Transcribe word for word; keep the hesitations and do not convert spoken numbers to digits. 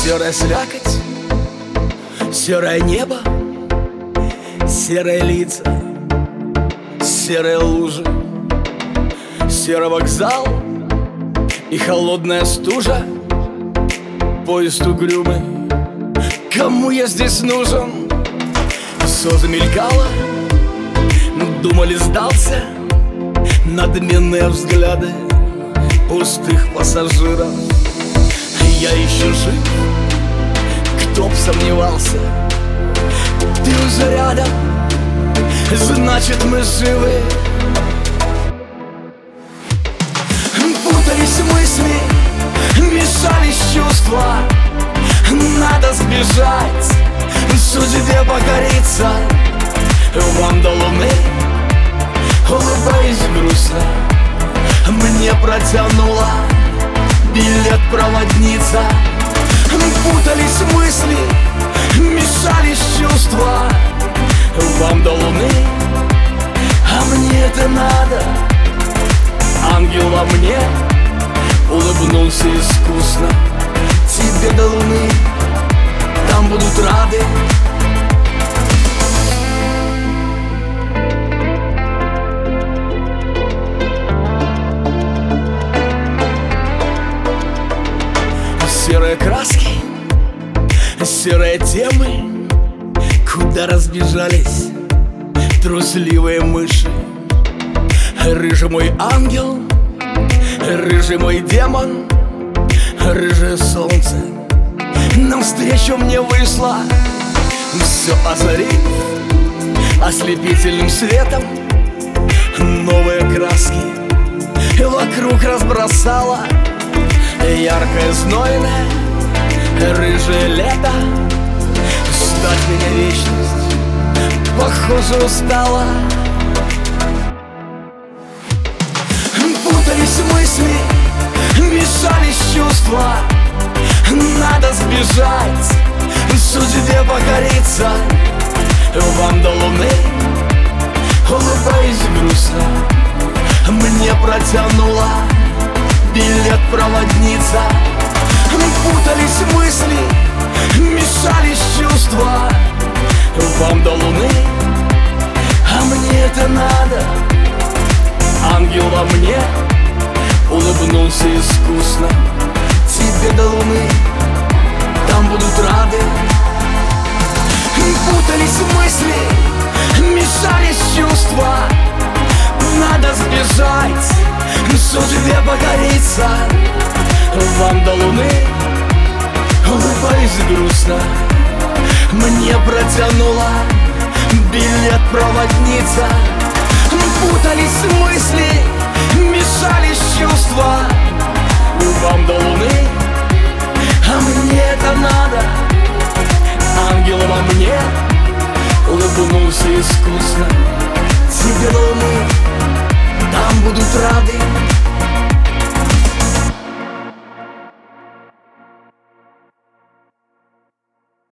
Серая слякоть, серое небо, серые лица, серые лужи, серый вокзал и холодная стужа. Поезд угрюмый, кому я здесь нужен? Все замелькало, думали, сдался. Надменные взгляды пустых пассажиров. Я еще жив, кто б сомневался. Ты уже рядом, значит мы живы. Путались мысли, мешались чувства. Надо сбежать, судьбе покориться. Вам до луны, улыбаясь грустно, мне протянула билет проводница. Путались мысли, мешались чувства. Вам до луны, а мне это надо. Ангел во мне улыбнулся искусно. Тебе до луны, там будут рады. Серые краски, серые темы, куда разбежались трусливые мыши. Рыжий мой ангел, рыжий мой демон, рыжее солнце навстречу мне вышло. Все озарив ослепительным светом, новые краски вокруг разбросала. Яркое, знойное, рыжее лето. Ждать меня вечность, похоже, устала. Путались мысли, мешались чувства. Надо сбежать, судьбе покориться. Вам до луны, улыбаясь грустно, мне протянула билет проводница. Путались мысли, мешались чувства. Вам до луны, а мне это надо. Ангел во мне улыбнулся искусно. Тебе до луны, там будут рады. Путались мысли, мешались чувства. Надо сбежать, судьбе покориться. Вам до луны, улыбаясь грустно, мне протянула билет проводница. Путались мысли, мешались чувства. Вам до луны, а мне это надо. Ангел во мне улыбнулся искусно.